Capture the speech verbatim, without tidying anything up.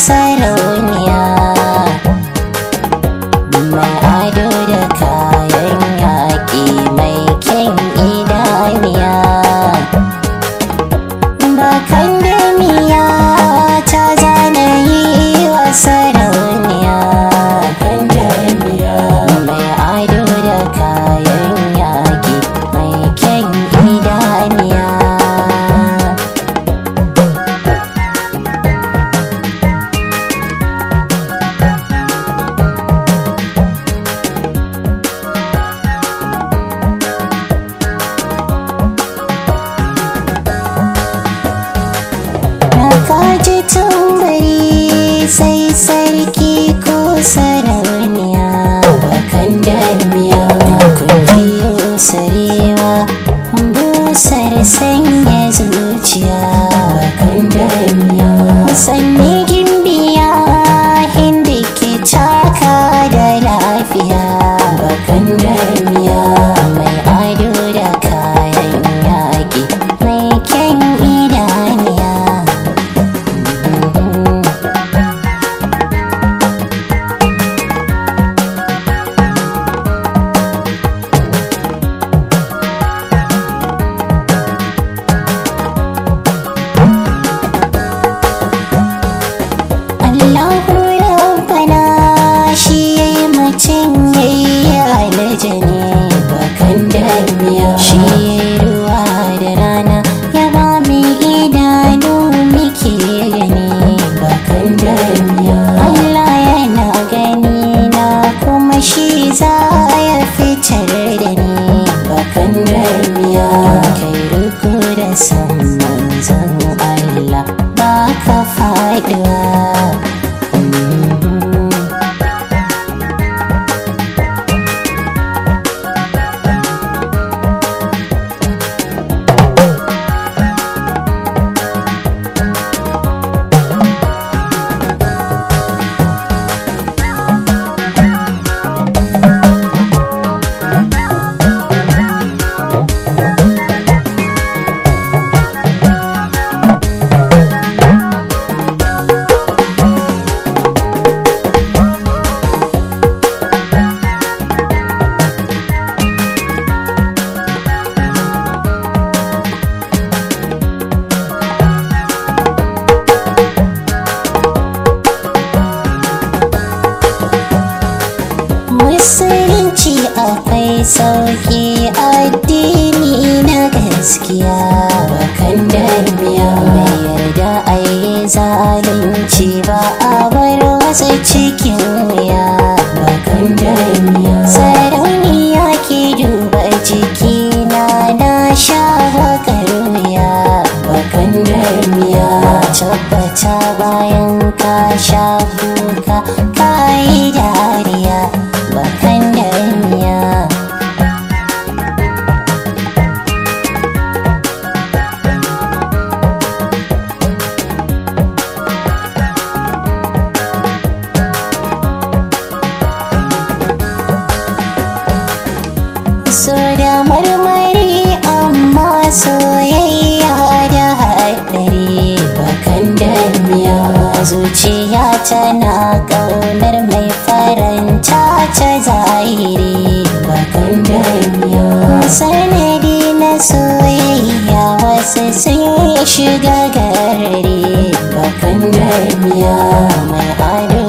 sarauniya mai ado da kayan yaƙi mai kyan idaniya bakan da miya ta zana yi wa sarauniya bakan da miya mai ado da kayan yaƙi mai kyan idaniya kaji tambari sai sarki ko sarauniya bakan damiya kungiyo sarewa busar sanya zuciya bakan damiya sanni gimbiya inda ke taka da lafiya bakan damiya mai ado da kayan yaƙi mai kyan idaniya Allahu Rabbana shi yayi mutum yayi aljani bakan damiya shi yayi ruwa da rana ya ba mu idanu muke gani bakan damiya Allah yana gani na kuma shi za ya fitar da ni bakan damiya kai riko da san manzon Allah ba ka faɗuwa musulunci akwai sauƙi addini na gaskiya bakan damiya bai yarda a yi zalunci ba a bar wasu cikin wuya bakan damiya sarauniya ke duba jikina na sha bakar wuya bakan damiya tabbata bayan ka sha kuka ka yi dariya bakan damiya so da marmari amma soyayya da haɗari bakan damiya zuciya tana ƙaunar mai faranta ta zahiri bakan damiya sanadi na soyayya wasu sun shiga gari bakan damiya mai ado